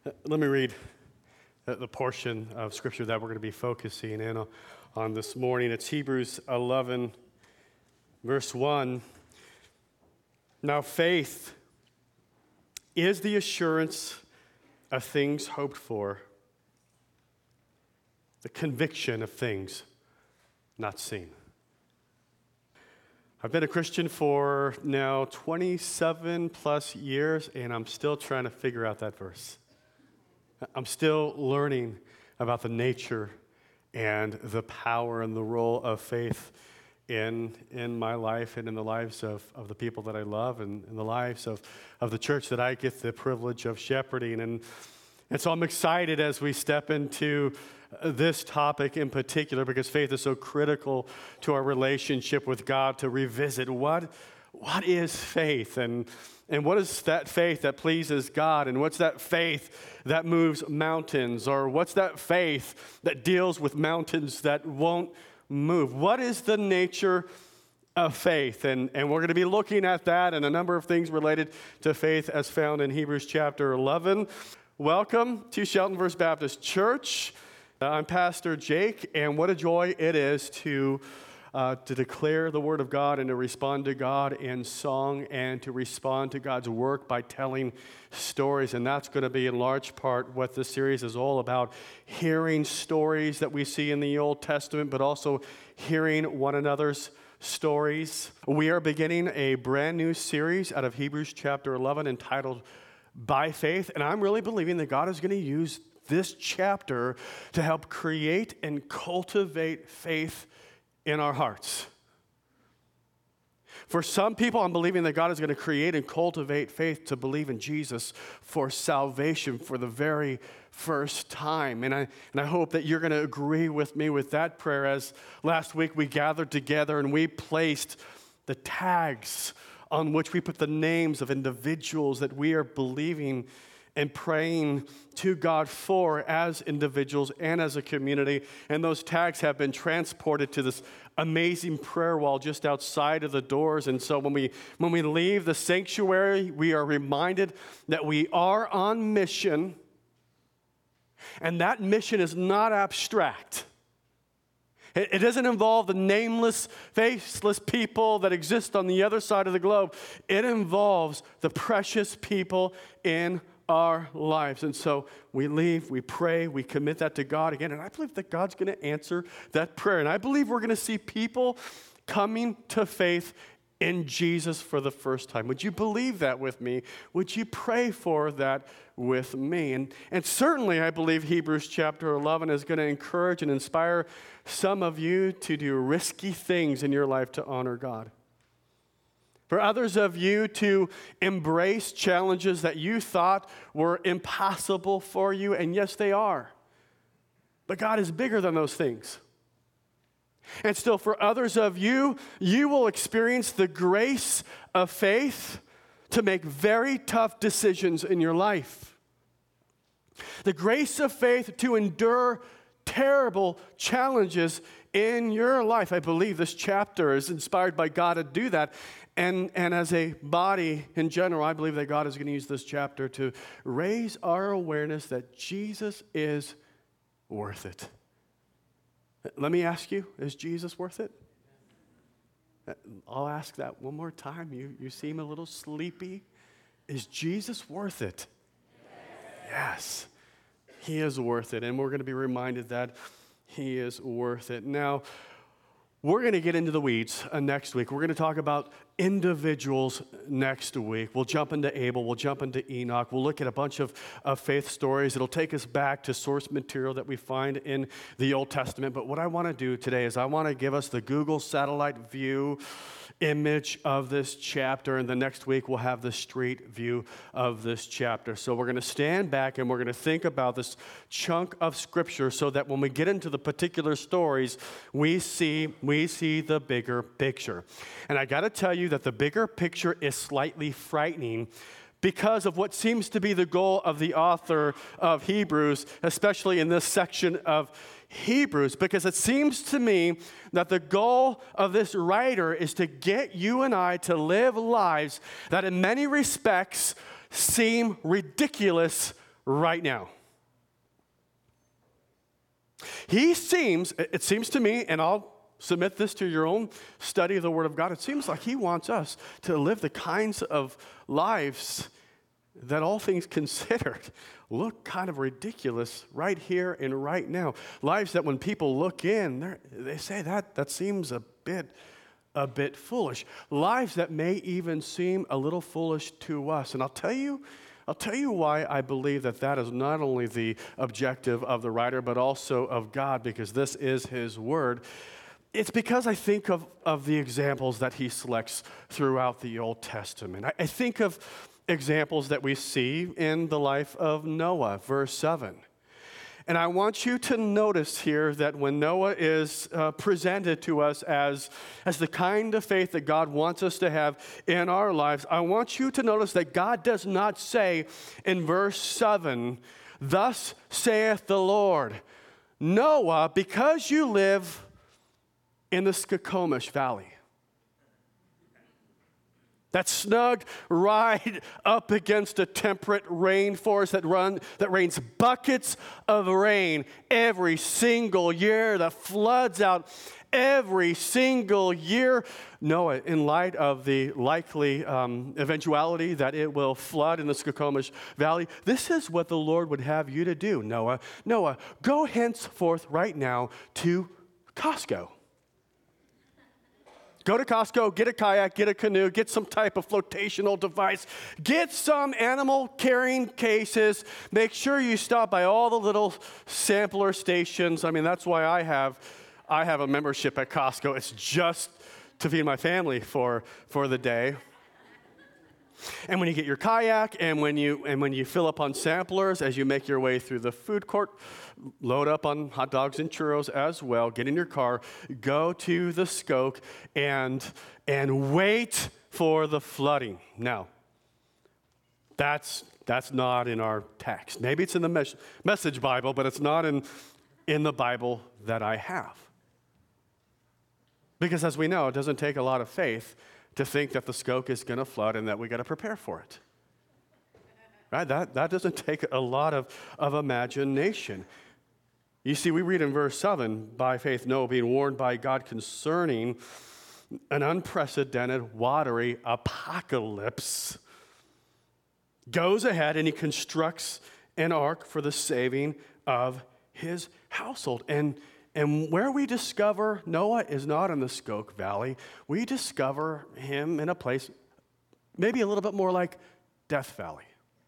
Let me read the portion of Scripture that we're going to be focusing in on this morning. It's Hebrews 11, verse 1. Now faith is the assurance of things hoped for, the conviction of things not seen. I've been a Christian for now 27 plus years, and I'm still trying to figure out that verse. I'm still learning about the nature and the power and the role of faith in my life and in the lives of the people that I love and in the lives of the church that I get the privilege of shepherding. And so I'm excited as we step into this topic in particular because faith is so critical to our relationship with God, to revisit what is faith and what is that faith that pleases God, and what's that faith that moves mountains, or what's that faith that deals with mountains that won't move? What is the nature of faith? And we're going to be looking at that and a number of things related to faith as found in Hebrews chapter 11. Welcome to Shelton First Baptist Church. I'm Pastor Jake, and what a joy it is to declare the Word of God and to respond to God in song and to respond to God's work by telling stories. And that's going to be in large part what this series is all about, hearing stories that we see in the Old Testament, but also hearing one another's stories. We are beginning a brand new series out of Hebrews chapter 11 entitled By Faith, and I'm really believing that God is going to use this chapter to help create and cultivate faith in our hearts. For some people, I'm believing that God is going to create and cultivate faith to believe in Jesus for salvation for the very first time. And I hope that you're going to agree with me with that prayer, as last week we gathered together and we placed the tags on which we put the names of individuals that we are believing and praying to God for as individuals and as a community. And those tags have been transported to this amazing prayer wall just outside of the doors. And so when we leave the sanctuary, we are reminded that we are on mission, and that mission is not abstract. It doesn't involve the nameless, faceless people that exist on the other side of the globe. It involves the precious people in our lives. And so we leave, we pray, we commit that to God again. And I believe that God's going to answer that prayer. And I believe we're going to see people coming to faith in Jesus for the first time. Would you believe that with me? Would you pray for that with me? And certainly I believe Hebrews chapter 11 is going to encourage and inspire some of you to do risky things in your life to honor God. For others of you to embrace challenges that you thought were impossible for you, and yes, they are. But God is bigger than those things. And still, for others of you, you will experience the grace of faith to make very tough decisions in your life. The grace of faith to endure terrible challenges in your life. I believe this chapter is inspired by God to do that. And as a body in general, I believe that God is going to use this chapter to raise our awareness that Jesus is worth it. Let me ask you, is Jesus worth it? I'll ask that one more time. You seem a little sleepy. Is Jesus worth it? Yes. He is worth it. And we're going to be reminded that He is worth it. Now, we're going to get into the weeds next week. We're going to talk about individuals next week. We'll jump into Abel. We'll jump into Enoch. We'll look at a bunch of faith stories. It'll take us back to source material that we find in the Old Testament. But what I want to do today is I want to give us the Google satellite view image of this chapter, and the next week we'll have the street view of this chapter. So we're going to stand back and we're going to think about this chunk of Scripture so that when we get into the particular stories, we see the bigger picture. And I got to tell you that the bigger picture is slightly frightening because of what seems to be the goal of the author of Hebrews, especially in this section of Hebrews, because it seems to me that the goal of this writer is to get you and I to live lives that in many respects seem ridiculous right now. It seems to me, and I'll submit this to your own study of the Word of God, it seems like he wants us to live the kinds of lives that, all things considered, look kind of ridiculous right here and right now. Lives that when people look in, they say that seems a bit foolish. Lives that may even seem a little foolish to us. And I'll tell you why I believe that is not only the objective of the writer, but also of God, because this is his word. It's because I think of the examples that he selects throughout the Old Testament. I think of examples that we see in the life of Noah, verse 7. And I want you to notice here that when Noah is presented to us as the kind of faith that God wants us to have in our lives, I want you to notice that God does not say in verse 7, "Thus saith the Lord, Noah, because you live in the Skokomish Valley." That's snug right up against a temperate rainforest that rains buckets of rain every single year, that floods out every single year. Noah, in light of the likely eventuality that it will flood in the Skokomish Valley, this is what the Lord would have you to do, Noah. Noah, go henceforth right now to Costco. Go to Costco, get a kayak, get a canoe, get some type of flotational device, get some animal carrying cases. Make sure you stop by all the little sampler stations. I mean, that's why I have a membership at Costco. It's just to feed my family for the day. And when you get your kayak and when you fill up on samplers as you make your way through the food court, load up on hot dogs and churros as well, get in your car, go to the Skoke and wait for the flooding. Now, that's not in our text. Maybe it's in the Message Bible, but it's not in the Bible that I have. Because as we know, it doesn't take a lot of faith to think that the Skoke is going to flood and that we got to prepare for it. Right? That doesn't take a lot of imagination. You see, we read in verse 7, by faith Noah, being warned by God concerning an unprecedented watery apocalypse, goes ahead and he constructs an ark for the saving of his household. And where we discover Noah is not in the Skoke Valley. We discover him in a place maybe a little bit more like Death Valley.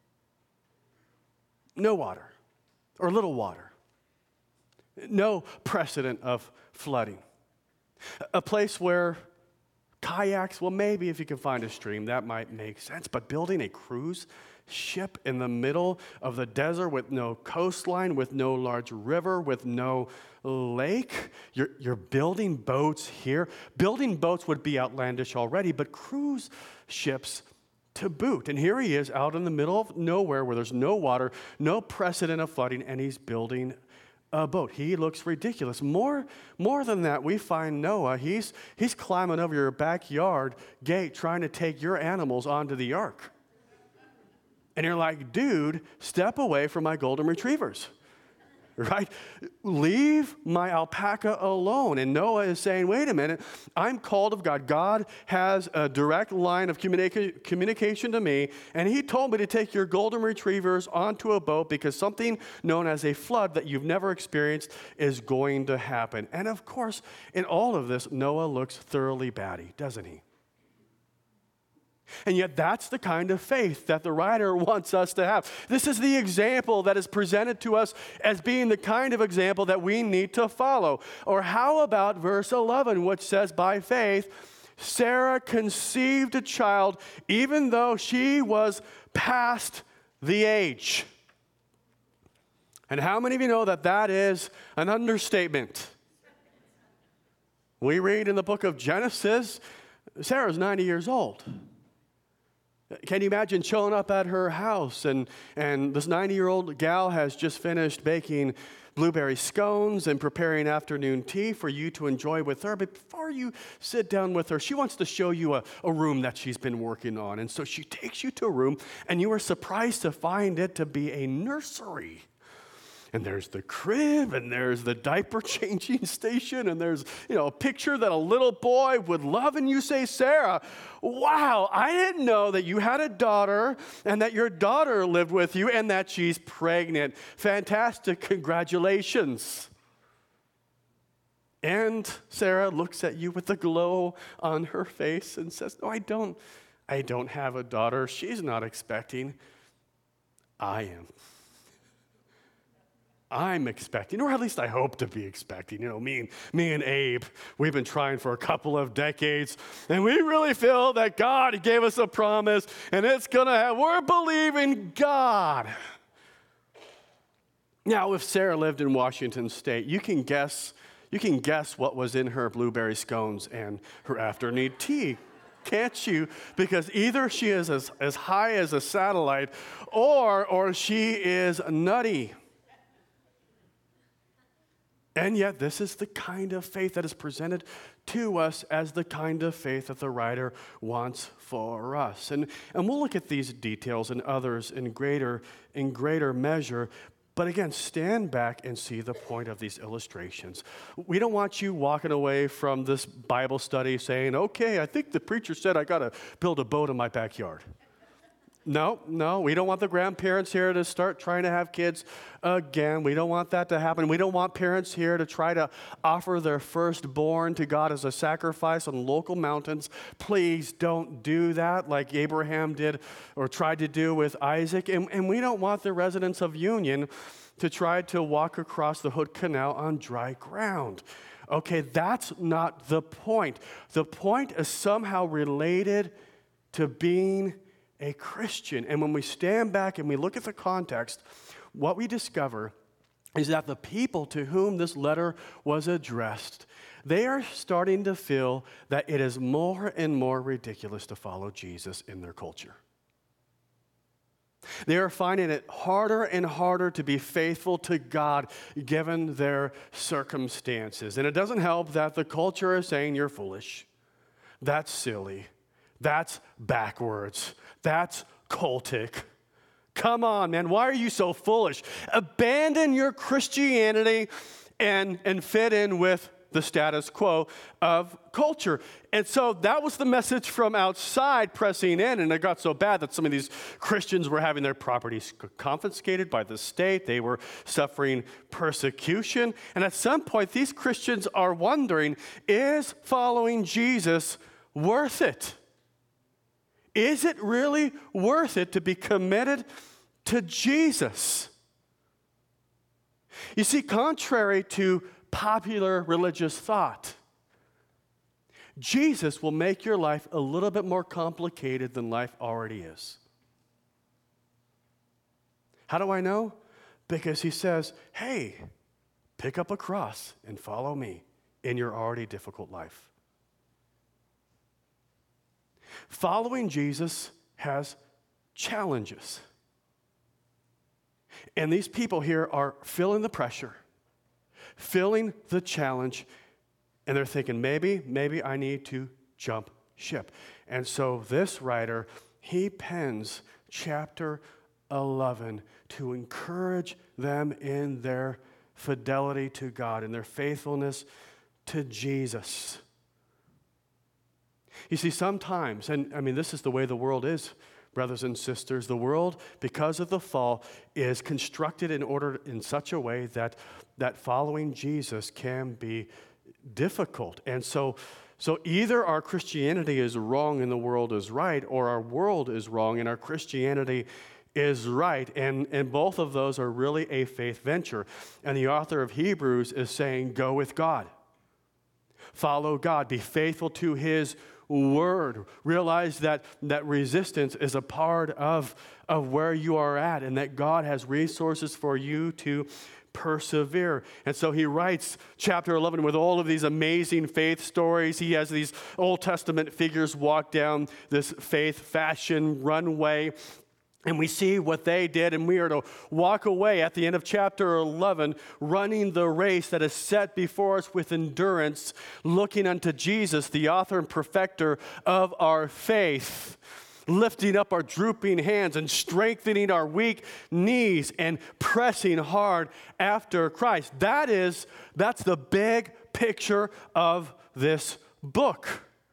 No water, or little water. No precedent of flooding. A place where kayaks, well, maybe if you can find a stream, that might make sense. But building a cruise ship in the middle of the desert with no coastline, with no large river, with no lake. You're building boats here. Building boats would be outlandish already, but cruise ships to boot. And here he is out in the middle of nowhere where there's no water, no precedent of flooding, and he's building a boat. He looks ridiculous. More than that, we find Noah, he's climbing over your backyard gate trying to take your animals onto the ark. And you're like, dude, step away from my golden retrievers, right? Leave my alpaca alone. And Noah is saying, wait a minute, I'm called of God. God has a direct line of communication to me, and he told me to take your golden retrievers onto a boat because something known as a flood that you've never experienced is going to happen. And of course, in all of this, Noah looks thoroughly batty, doesn't he? And yet that's the kind of faith that the writer wants us to have. This is the example that is presented to us as being the kind of example that we need to follow. Or how about verse 11, which says, by faith, Sarah conceived a child even though she was past the age. And how many of you know that is an understatement? We read in the book of Genesis, Sarah's 90 years old. Can you imagine showing up at her house and this 90-year-old gal has just finished baking blueberry scones and preparing afternoon tea for you to enjoy with her. But before you sit down with her, she wants to show you a room that she's been working on. And so she takes you to a room, and you are surprised to find it to be a nursery. And there's the crib, and there's the diaper changing station, and there's, a picture that a little boy would love. And you say, Sarah, wow, I didn't know that you had a daughter and that your daughter lived with you and that she's pregnant. Fantastic, congratulations. And Sarah looks at you with a glow on her face and says, no, I don't have a daughter. She's not expecting. I am. I'm expecting, or at least I hope to be expecting. Me and Abe, we've been trying for a couple of decades, and we really feel that God gave us a promise, and it's going to happen. We're believing God. Now, if Sarah lived in Washington State, you can guess what was in her blueberry scones and her afternoon tea. Can't you? Because either she is as high as a satellite, or she is nutty. And yet, this is the kind of faith that is presented to us as the kind of faith that the writer wants for us. And we'll look at these details and others in greater measure. But again, stand back and see the point of these illustrations. We don't want you walking away from this Bible study saying, okay, I think the preacher said I got to build a boat in my backyard. No, we don't want the grandparents here to start trying to have kids again. We don't want that to happen. We don't want parents here to try to offer their firstborn to God as a sacrifice on local mountains. Please don't do that like Abraham did or tried to do with Isaac. And we don't want the residents of Union to try to walk across the Hood Canal on dry ground. Okay, that's not the point. The point is somehow related to being a Christian. And when we stand back and we look at the context, what we discover is that the people to whom this letter was addressed, they are starting to feel that it is more and more ridiculous to follow Jesus in their culture. They are finding it harder and harder to be faithful to God given their circumstances. And it doesn't help that the culture is saying you're foolish. That's silly. That's backwards. That's cultic. Come on, man. Why are you so foolish? Abandon your Christianity and fit in with the status quo of culture. And so that was the message from outside pressing in, and it got so bad that some of these Christians were having their properties confiscated by the state. They were suffering persecution. And at some point, these Christians are wondering, is following Jesus worth it? Is it really worth it to be committed to Jesus? You see, contrary to popular religious thought, Jesus will make your life a little bit more complicated than life already is. How do I know? Because he says, hey, pick up a cross and follow me in your already difficult life. Following Jesus has challenges. And these people here are feeling the pressure, feeling the challenge, and they're thinking, maybe I need to jump ship. And so this writer, he pens chapter 11 to encourage them in their fidelity to God and their faithfulness to Jesus. You see, sometimes, and I mean, this is the way the world is, brothers and sisters. The world, because of the fall, is constructed in such a way that following Jesus can be difficult. And so either our Christianity is wrong and the world is right, or our world is wrong and our Christianity is right. And both of those are really a faith venture. And the author of Hebrews is saying, go with God. Follow God. Be faithful to his word. Realize that resistance is a part of where you are at, and that God has resources for you to persevere. And so he writes chapter 11 with all of these amazing faith stories. He has these Old Testament figures walk down this faith fashion runway, and we see what they did, and we are to walk away at the end of chapter 11, running the race that is set before us with endurance, looking unto Jesus, the author and perfecter of our faith, lifting up our drooping hands and strengthening our weak knees and pressing hard after Christ. That's the big picture of this book.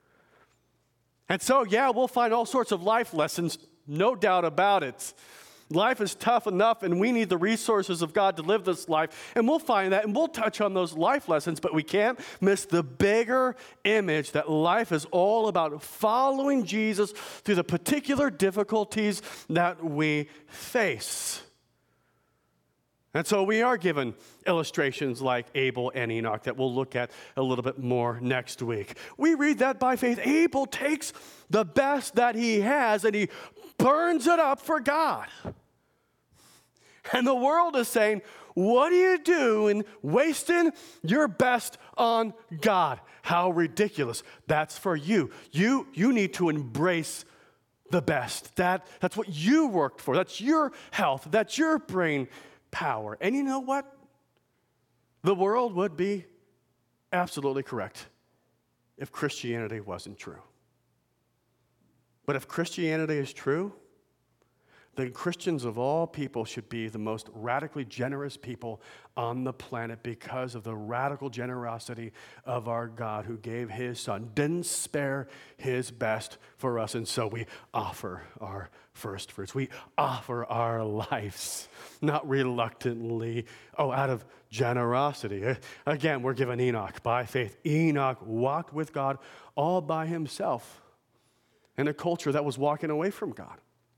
And so, yeah, we'll find all sorts of life lessons, no doubt about it. Life is tough enough, and we need the resources of God to live this life. And we'll find that, and we'll touch on those life lessons, but we can't miss the bigger image that life is all about following Jesus through the particular difficulties that we face. And so we are given illustrations like Abel and Enoch that we'll look at a little bit more next week. We read that by faith. Abel takes the best that he has and he burns it up for God. And the world is saying, what are you doing wasting your best on God? How ridiculous. That's for you. You need to embrace the best. That's what you worked for. That's your health. That's your brain power. And you know what? The world would be absolutely correct if Christianity wasn't true. But if Christianity is true, then Christians of all people should be the most radically generous people on the planet because of the radical generosity of our God who gave his son, didn't spare his best for us. And so we offer our first fruits. We offer our lives, not reluctantly, out of generosity. Again, we're given Enoch by faith. Enoch walked with God all by himself in a culture that was walking away from God.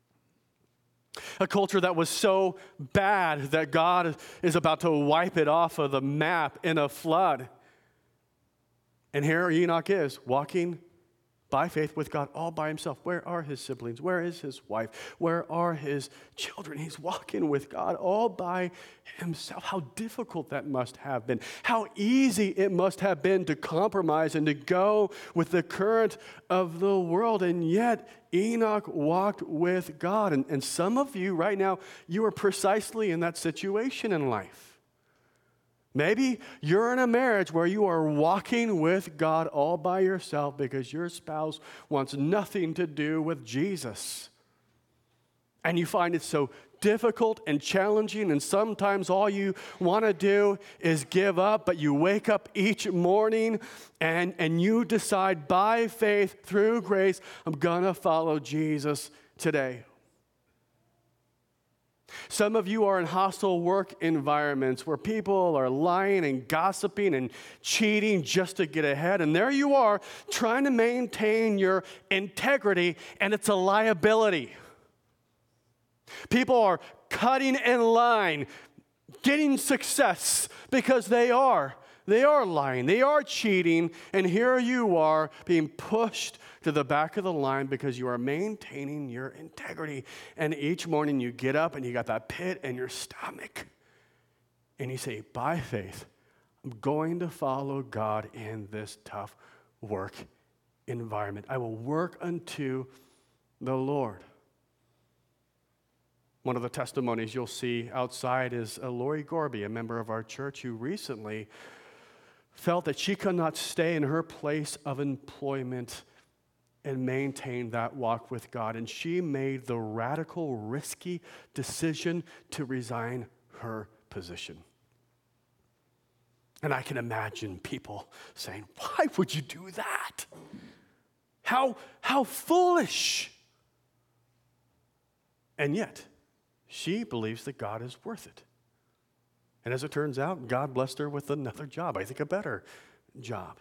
A culture that was so bad that God is about to wipe it off of the map in a flood. And here Enoch is walking by faith with God all by himself. Where are his siblings? Where is his wife? Where are his children? He's walking with God all by himself. How difficult that must have been. How easy it must have been to compromise and to go with the current of the world. And yet Enoch walked with God. And some of you right now, you are precisely in that situation in life. Maybe you're in a marriage where you are walking with God all by yourself because your spouse wants nothing to do with Jesus. And you find it so difficult and challenging, and sometimes all you want to do is give up, but you wake up each morning and you decide by faith through grace, I'm going to follow Jesus today. Some of you are in hostile work environments where people are lying and gossiping and cheating just to get ahead. And there you are trying to maintain your integrity, and it's a liability. People are cutting in line, getting success because they are lying, they are cheating, and here you are being pushed to the back of the line because you are maintaining your integrity. And each morning you get up and you got that pit in your stomach. And you say, by faith, I'm going to follow God in this tough work environment. I will work unto the Lord. One of the testimonies you'll see outside is Lori Gorby, a member of our church who recently felt that she could not stay in her place of employment and maintain that walk with God. And she made the radical, risky decision to resign her position. And I can imagine people saying, why would you do that? How foolish. And yet, she believes that God is worth it. And as it turns out, God blessed her with another job, I think a better job.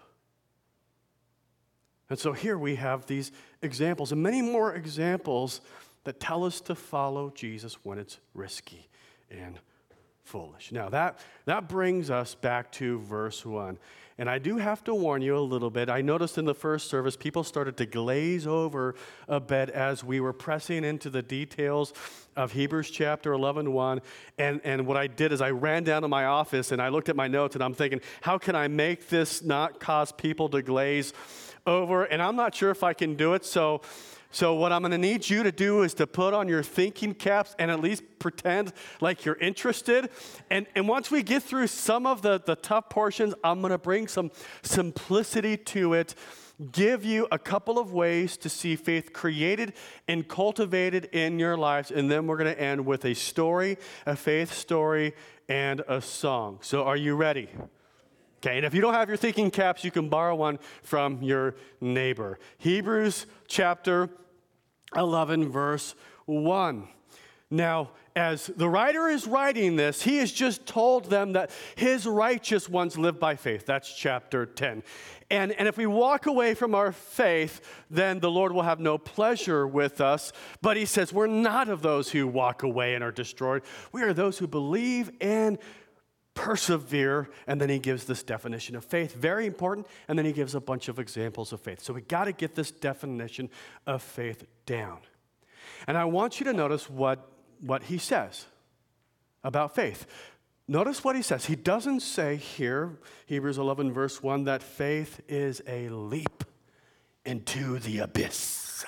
And so here we have these examples and many more examples that tell us to follow Jesus when it's risky and foolish. Now, that brings us back to verse 1. And I do have to warn you a little bit. I noticed in the first service, people started to glaze over a bit as we were pressing into the details of Hebrews chapter 11:1. And what I did is I ran down to my office and I looked at my notes and I'm thinking, how can I make this not cause people to glaze over? And I'm not sure if I can do it. So what I'm going to need you to do is to put on your thinking caps and at least pretend like you're interested. And once we get through some of the tough portions, I'm going to bring some simplicity to it, give you a couple of ways to see faith created and cultivated in your lives, and then we're going to end with a story, a faith story, and a song. So are you ready? Okay, and if you don't have your thinking caps, you can borrow one from your neighbor. Hebrews chapter 11, verse 1. Now, as the writer is writing this, he has just told them that his righteous ones live by faith. That's chapter 10. And if we walk away from our faith, then the Lord will have no pleasure with us. But he says we're not of those who walk away and are destroyed. We are those who believe and persevere. And then he gives this definition of faith, very important. And then he gives a bunch of examples of faith. So we got to get this definition of faith down. And I want you to notice what he says about faith. Notice what he says. He doesn't say here, Hebrews 11, verse 1, that faith is a leap into the abyss.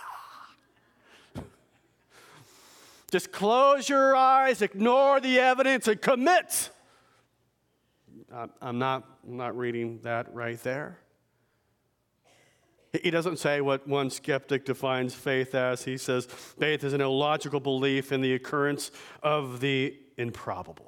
Just close your eyes, ignore the evidence, and commit. I'm not reading that right there. He doesn't say what one skeptic defines faith as. He says faith is an illogical belief in the occurrence of the improbable.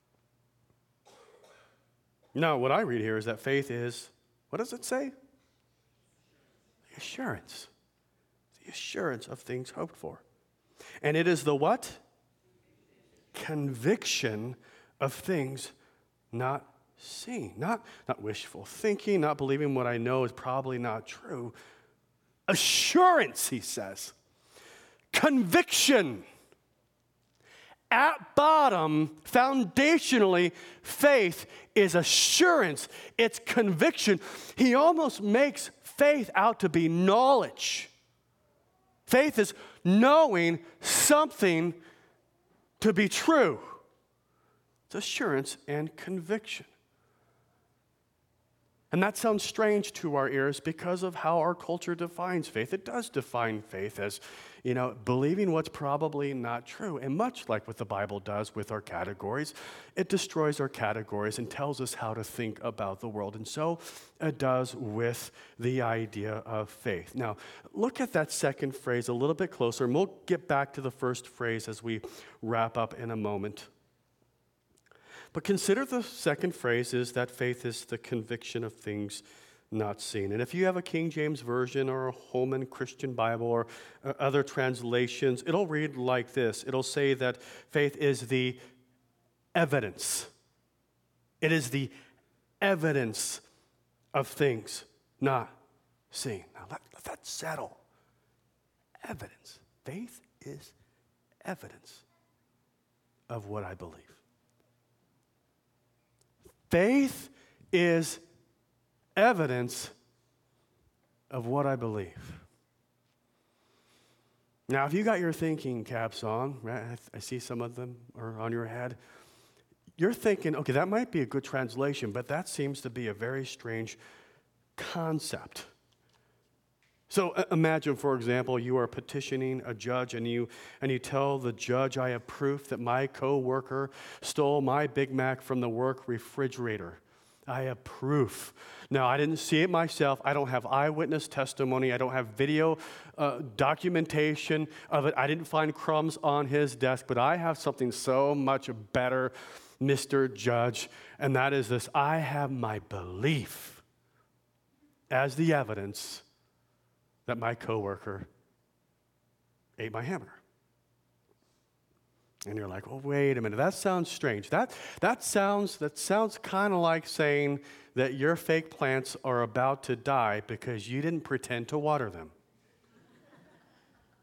No, what I read here is that faith is, what does it say? The assurance. The assurance of things hoped for. And it is the what? Conviction of things not seen. Not wishful thinking, not believing what I know is probably not true. Assurance, he says. Conviction. At bottom, foundationally, faith is assurance. It's conviction. He almost makes faith out to be knowledge. Faith is knowing something to be true. It's assurance and conviction. And that sounds strange to our ears because of how our culture defines faith. It does define faith as, believing what's probably not true. And much like what the Bible does with our categories, it destroys our categories and tells us how to think about the world. And so it does with the idea of faith. Now, look at that second phrase a little bit closer, and we'll get back to the first phrase as we wrap up in a moment. But consider the second phrase is that faith is the conviction of things not seen. And if you have a King James Version or a Holman Christian Bible or other translations, it'll read like this. It'll say that faith is the evidence. It is the evidence of things not seen. Now let that settle. Evidence. Faith is evidence of what I believe. Faith is evidence of what I believe. Now, if you got your thinking caps on, right, I see some of them are on your head, you're thinking, okay, that might be a good translation, but that seems to be a very strange concept. So imagine, for example, you are petitioning a judge and you tell the judge, I have proof that my coworker stole my Big Mac from the work refrigerator. I have proof. Now, I didn't see it myself. I don't have eyewitness testimony. I don't have video documentation of it. I didn't find crumbs on his desk, but I have something so much better, Mr. Judge, and that is this. I have my belief as the evidence that my coworker ate my hamburger. And you're like, well, wait a minute, that sounds strange. That sounds kind of like saying that your fake plants are about to die because you didn't pretend to water them.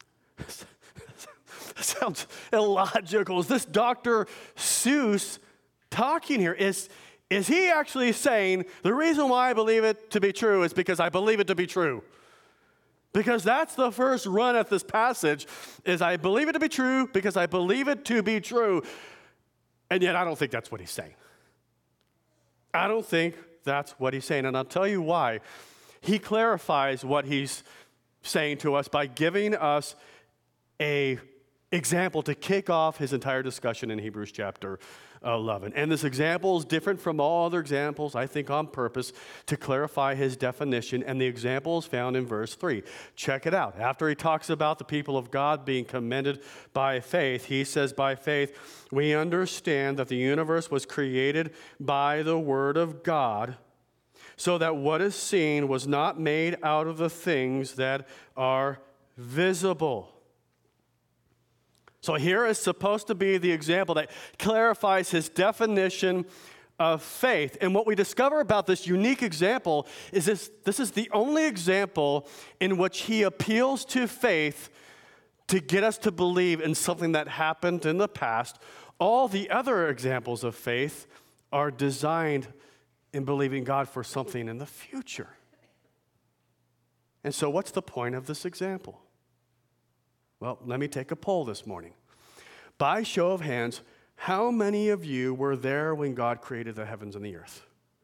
That sounds illogical. Is this Dr. Seuss talking here? Is he actually saying, the reason why I believe it to be true is because I believe it to be true? Because that's the first run at this passage, is I believe it to be true because I believe it to be true. And yet I don't think that's what he's saying. I don't think that's what he's saying. And I'll tell you why. He clarifies what he's saying to us by giving us an example to kick off his entire discussion in Hebrews chapter 11. And this example is different from all other examples, I think on purpose, to clarify his definition. And the example is found in verse 3. Check it out. After he talks about the people of God being commended by faith, he says, by faith, we understand that the universe was created by the word of God, so that what is seen was not made out of the things that are visible. So here is supposed to be the example that clarifies his definition of faith. And what we discover about this unique example is this is the only example in which he appeals to faith to get us to believe in something that happened in the past. All the other examples of faith are designed in believing God for something in the future. And so what's the point of this example? Well, let me take a poll this morning. By show of hands, how many of you were there when God created the heavens and the earth?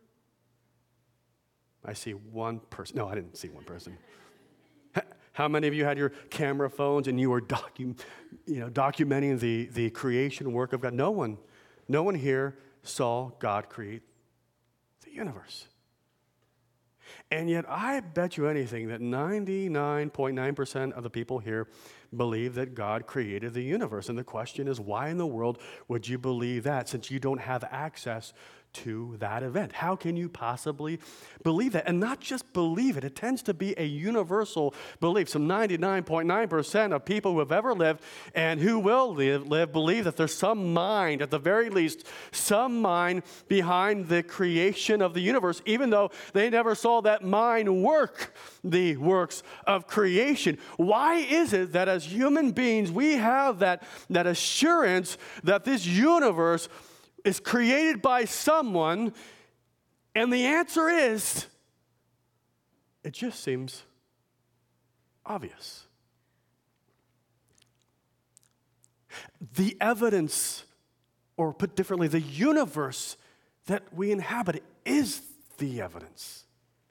I see one person. No, I didn't see one person. How many of you had your camera phones and you were documenting the creation work of God? No one here saw God create the universe. And yet, I bet you anything that 99.9% of the people here believe that God created the universe. And the question is, why in the world would you believe that, since you don't have access to that event? How can you possibly believe that? And not just believe it, it tends to be a universal belief. Some 99.9% of people who have ever lived and who will live believe that there's some mind, at the very least, some mind behind the creation of the universe, even though they never saw that mind work the works of creation. Why is it that as human beings we have that assurance that this universe is created by someone? And the answer is, it just seems obvious. The evidence, or put differently, the universe that we inhabit is the evidence.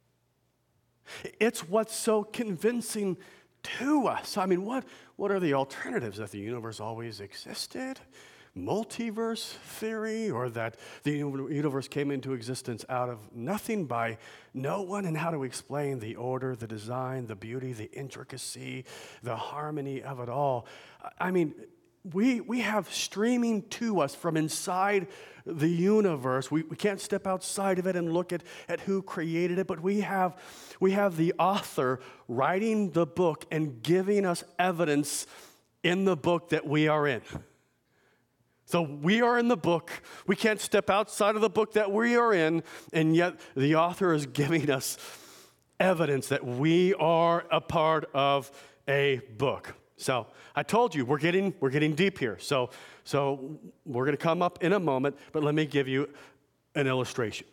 It's what's so convincing to us. I mean, what are the alternatives? That the universe always existed? Multiverse theory, or that the universe came into existence out of nothing by no one? And how do we explain the order, the design, the beauty, the intricacy, the harmony of it all? I mean, we have streaming to us from inside the universe. We can't step outside of it and look at who created it, but we have the author writing the book and giving us evidence in the book that we are in. So we are in the book. We can't step outside of the book that we are in, and yet the author is giving us evidence that we are a part of a book. So I told you we're getting deep here. So we're going to come up in a moment, but let me give you an illustration.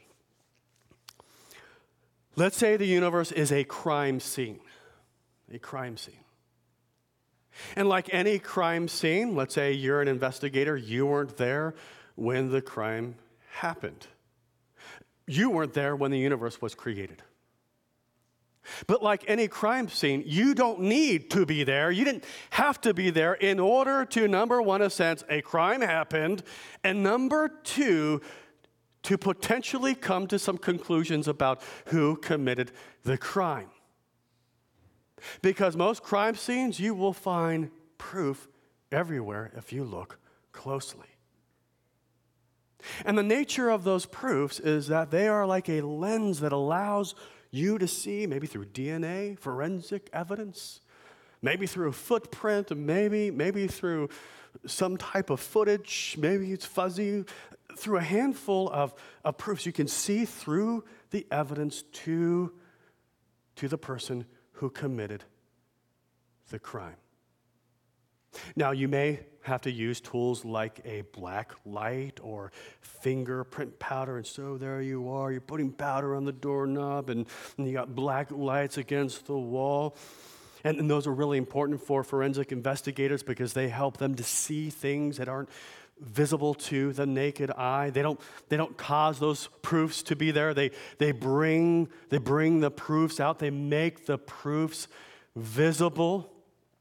Let's say the universe is a crime scene. A crime scene. And like any crime scene, let's say you're an investigator, you weren't there when the crime happened. You weren't there when the universe was created. But like any crime scene, you don't need to be there. You didn't have to be there in order to, number one, assess a crime happened, and number two, to potentially come to some conclusions about who committed the crime. Because most crime scenes, you will find proof everywhere if you look closely. And the nature of those proofs is that they are like a lens that allows you to see, maybe through DNA, forensic evidence, maybe through a footprint, maybe through some type of footage, maybe it's fuzzy, through a handful of proofs. You can see through the evidence to the person who committed the crime. Now, you may have to use tools like a black light or fingerprint powder, and so there you are. You're putting powder on the doorknob, and you got black lights against the wall. And those are really important for forensic investigators because they help them to see things that aren't visible to the naked eye. They don't cause those proofs to be there. They bring the proofs out. They make the proofs visible.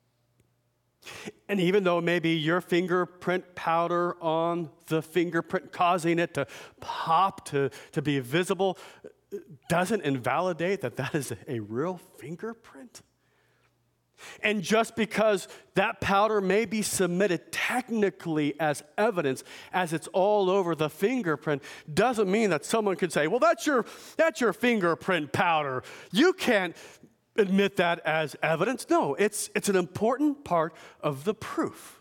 And even though maybe your fingerprint powder on the fingerprint causing it to pop, to be visible, doesn't invalidate that is a real fingerprint. And just because that powder may be submitted technically as evidence, as it's all over the fingerprint, doesn't mean that someone could say, well, that's your fingerprint powder. You can't admit that as evidence. No, it's an important part of the proof.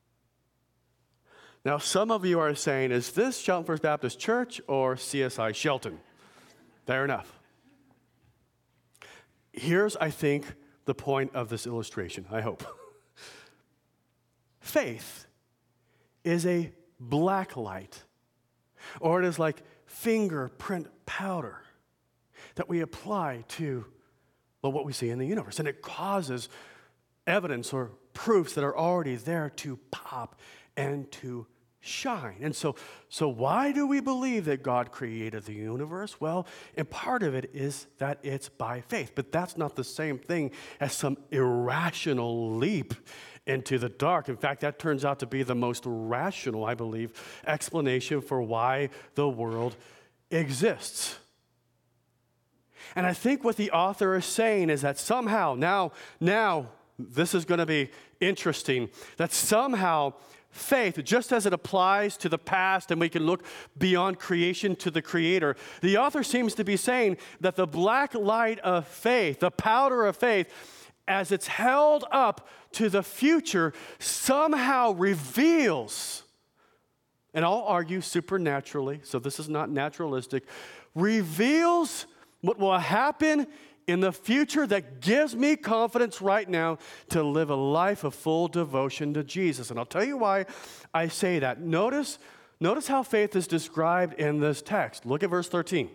Now, some of you are saying, is this Shelton First Baptist Church or CSI Shelton? Fair enough. Here's, I think, the point of this illustration, I hope. Faith is a black light, or it is like fingerprint powder that we apply to what we see in the universe. And it causes evidence or proofs that are already there to pop and to shine. And so why do we believe that God created the universe? Well, and part of it is that it's by faith. But that's not the same thing as some irrational leap into the dark. In fact, that turns out to be the most rational, I believe, explanation for why the world exists. And I think what the author is saying is that somehow, now this is going to be interesting, that somehow faith, just as it applies to the past and we can look beyond creation to the Creator, the author seems to be saying that the black light of faith, the powder of faith, as it's held up to the future, somehow reveals, and I'll argue supernaturally, so this is not naturalistic, reveals what will happen in the future that gives me confidence right now to live a life of full devotion to Jesus. And I'll tell you why I say that. Notice how faith is described in this text. Look at verse 13.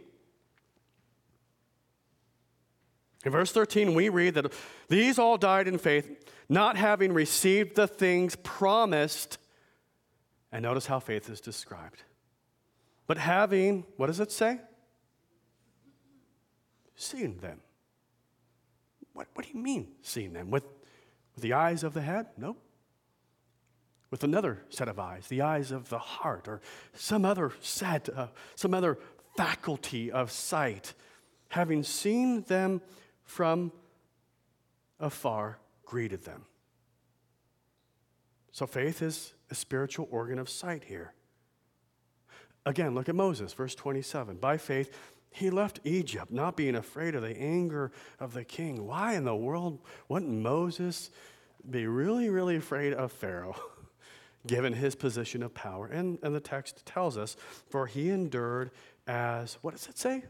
In verse 13, we read that these all died in faith, not having received the things promised. And notice how faith is described. But having, what does it say? Seeing them. What do you mean, seeing them? With the eyes of the head? Nope. With another set of eyes, the eyes of the heart, or some other faculty of sight. Having seen them from afar, greeted them. So faith is a spiritual organ of sight here. Again, look at Moses, verse 27. By faith, he left Egypt, not being afraid of the anger of the king. Why in the world wouldn't Moses be really, really afraid of Pharaoh, given his position of power? And the text tells us, for he endured as, what does it say?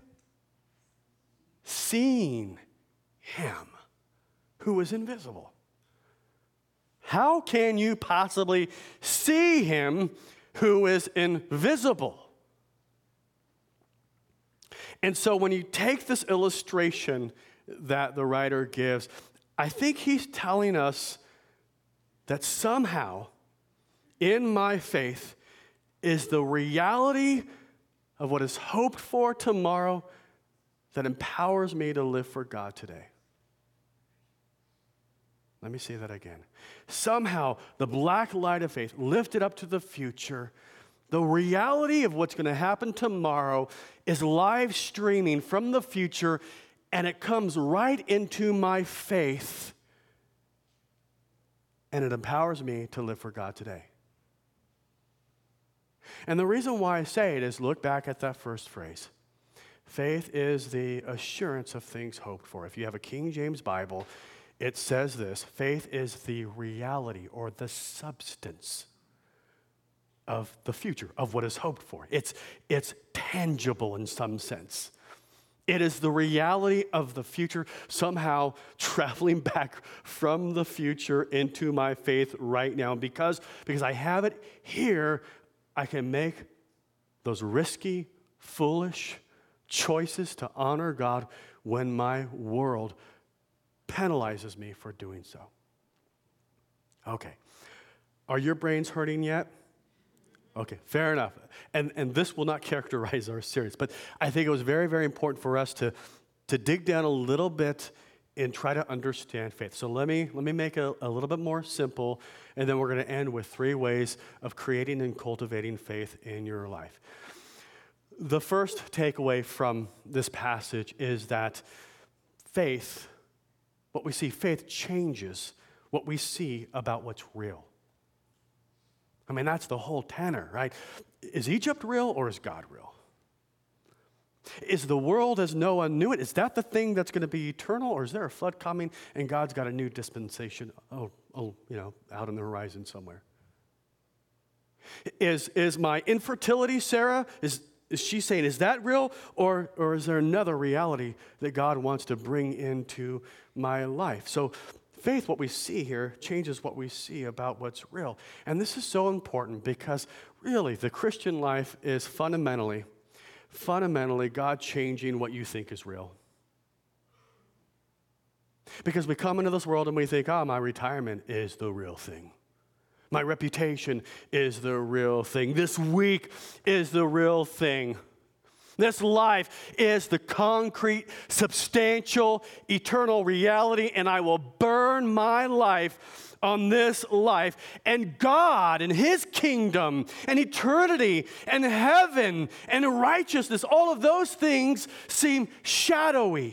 Seeing him who is invisible. How can you possibly see him who is invisible? And so when you take this illustration that the writer gives, I think he's telling us that somehow in my faith is the reality of what is hoped for tomorrow that empowers me to live for God today. Let me say that again. Somehow the black light of faith lifted up to the future, the reality of what's going to happen tomorrow is live streaming from the future, and it comes right into my faith, and it empowers me to live for God today. And the reason why I say it is look back at that first phrase. Faith is the assurance of things hoped for. If you have a King James Bible, it says this: faith is the reality or the substance of the future, of what is hoped for. It's tangible in some sense. It is the reality of the future, somehow traveling back from the future into my faith right now. Because I have it here, I can make those risky, foolish choices to honor God when my world penalizes me for doing so. Okay. Are your brains hurting yet? Okay, fair enough. And this will not characterize our series, but I think it was very, very important for us to dig down a little bit and try to understand faith. So let me make it a little bit more simple, and then we're going to end with 3 ways of creating and cultivating faith in your life. The first takeaway from this passage is that faith, what we see, faith changes what we see about what's real. I mean, that's the whole tenor, right? Is Egypt real or is God real? Is the world as Noah knew it? Is that the thing that's going to be eternal, or is there a flood coming and God's got a new dispensation, out on the horizon somewhere? Is my infertility, Sarah, is she saying, is that real, or is there another reality that God wants to bring into my life? So faith, what we see here, changes what we see about what's real. And this is so important because really the Christian life is fundamentally God changing what you think is real. Because we come into this world and we think, my retirement is the real thing. My reputation is the real thing. This week is the real thing. This life is the concrete, substantial, eternal reality, and I will burn my life on this life. And God and His kingdom and eternity and heaven and righteousness, all of those things seem shadowy,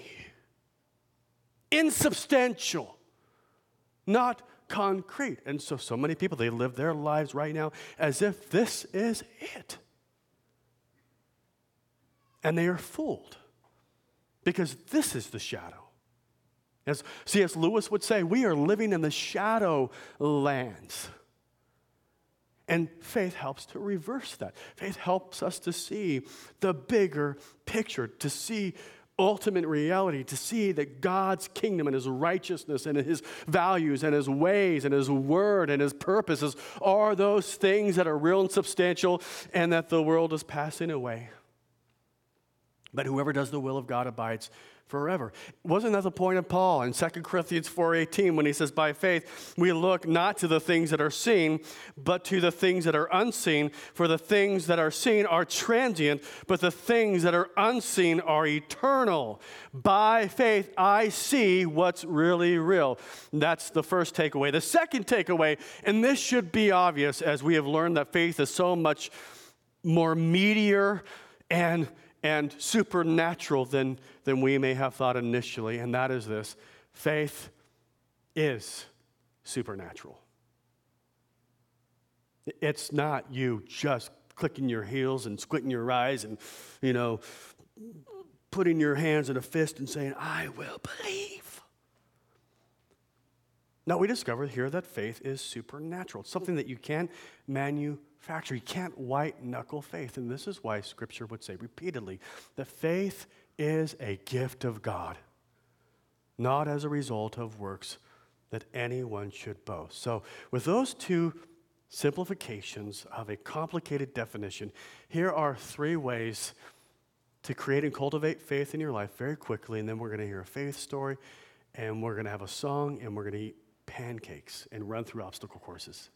insubstantial, not concrete. And so many people, they live their lives right now as if this is it. And they are fooled because this is the shadow. As C.S. Lewis would say, we are living in the shadow lands. And faith helps to reverse that. Faith helps us to see the bigger picture, to see ultimate reality, to see that God's kingdom and His righteousness and His values and His ways and His word and His purposes are those things that are real and substantial, and that the world is passing away. But whoever does the will of God abides forever. Wasn't that the point of Paul in 2 Corinthians 4:18 when he says, by faith we look not to the things that are seen, but to the things that are unseen. For the things that are seen are transient, but the things that are unseen are eternal. By faith I see what's really real. That's the first takeaway. The second takeaway, and this should be obvious as we have learned that faith is so much more meatier and supernatural than we may have thought initially, and that is this: faith is supernatural. It's not you just clicking your heels and squinting your eyes and, putting your hands in a fist and saying, I will believe. Now, we discovered here that faith is supernatural. It's something that you can't manufacture. You can't white-knuckle faith. And this is why Scripture would say repeatedly that faith is a gift of God, not as a result of works that anyone should boast. So with those two simplifications of a complicated definition, here are 3 ways to create and cultivate faith in your life very quickly, and then we're going to hear a faith story, and we're going to have a song, and we're going to eat pancakes and run through obstacle courses.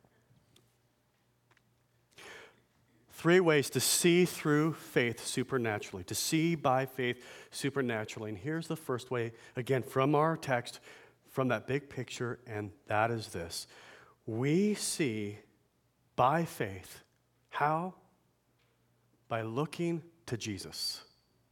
3 ways to see through faith supernaturally, to see by faith supernaturally. And here's the first way, again, from our text, from that big picture, and that is this. We see by faith. How? By looking to Jesus.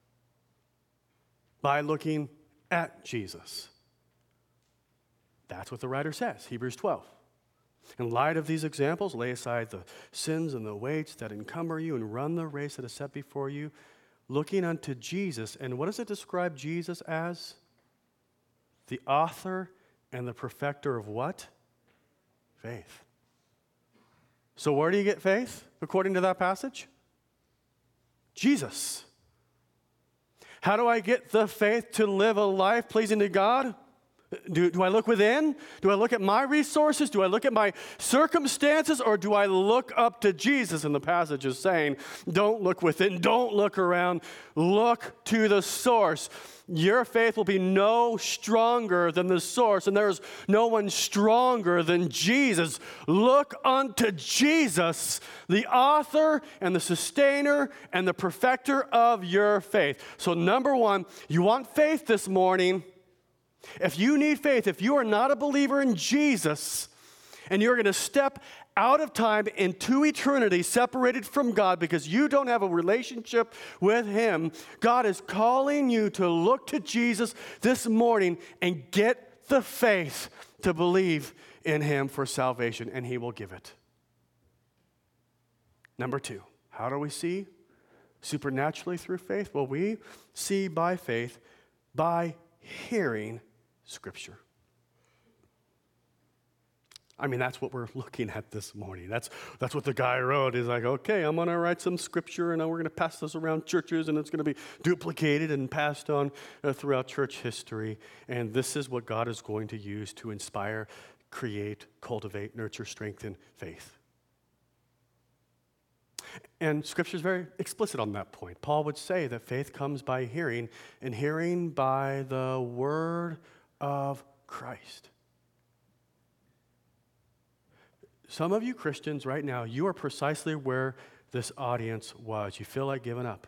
By looking at Jesus. That's what the writer says, Hebrews 12. In light of these examples, lay aside the sins and the weights that encumber you and run the race that is set before you, looking unto Jesus. And what does it describe Jesus as? The author and the perfecter of what? Faith. So where do you get faith, according to that passage? Jesus. How do I get the faith to live a life pleasing to God? Do I look within? Do I look at my resources? Do I look at my circumstances? Or do I look up to Jesus? And the passage is saying, don't look within, don't look around, look to the source. Your faith will be no stronger than the source, and there's no one stronger than Jesus. Look unto Jesus, the author and the sustainer and the perfecter of your faith. So number one, you want faith this morning. If you need faith, if you are not a believer in Jesus, and you're going to step out of time into eternity separated from God because you don't have a relationship with Him, God is calling you to look to Jesus this morning and get the faith to believe in Him for salvation, and He will give it. Number two, how do we see supernaturally through faith? Well, we see by faith by hearing Scripture. I mean, that's what we're looking at this morning. That's what the guy wrote. He's like, okay, I'm going to write some Scripture, and we're going to pass this around churches, and it's going to be duplicated and passed on throughout church history. And this is what God is going to use to inspire, create, cultivate, nurture, strengthen faith. And Scripture is very explicit on that point. Paul would say that faith comes by hearing, and hearing by the word of Christ. Some of you Christians right now, you are precisely where this audience was. You feel like giving up.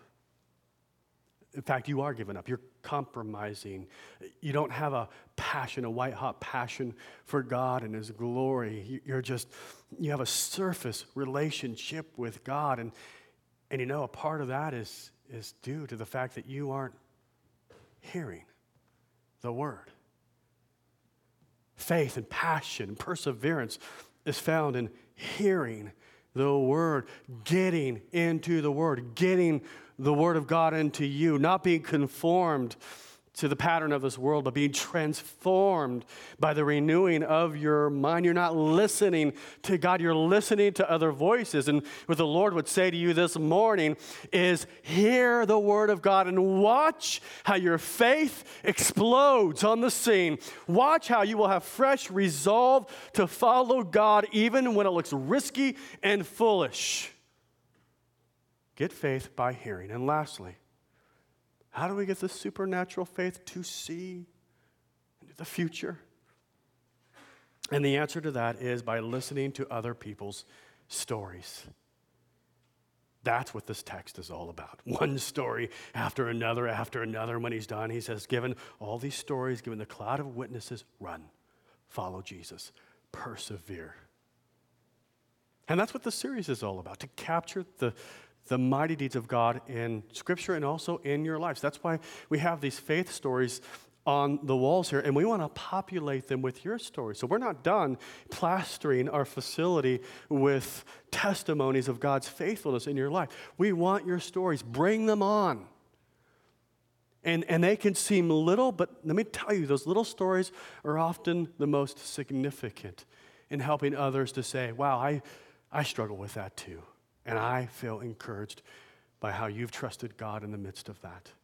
In fact, you are giving up. You're compromising. You don't have a passion, a white-hot passion for God and His glory. You have a surface relationship with God. And you know, a part of that is due to the fact that you aren't hearing the Word. Faith and passion and perseverance is found in hearing the Word, getting into the Word, getting the Word of God into you, not being conformed to the pattern of this world, but being transformed by the renewing of your mind. You're not listening to God, you're listening to other voices. And what the Lord would say to you this morning is hear the Word of God and watch how your faith explodes on the scene. Watch how you will have fresh resolve to follow God even when it looks risky and foolish. Get faith by hearing. And lastly, how do we get this supernatural faith to see into the future? And the answer to that is by listening to other people's stories. That's what this text is all about. One story after another after another. And when he's done, he says, given all these stories, given the cloud of witnesses, run, follow Jesus, persevere. And that's what the series is all about, to capture the mighty deeds of God in Scripture and also in your lives. That's why we have these faith stories on the walls here, and we want to populate them with your stories. So we're not done plastering our facility with testimonies of God's faithfulness in your life. We want your stories. Bring them on. And they can seem little, but let me tell you, those little stories are often the most significant in helping others to say, wow, I struggle with that too. And I feel encouraged by how you've trusted God in the midst of that.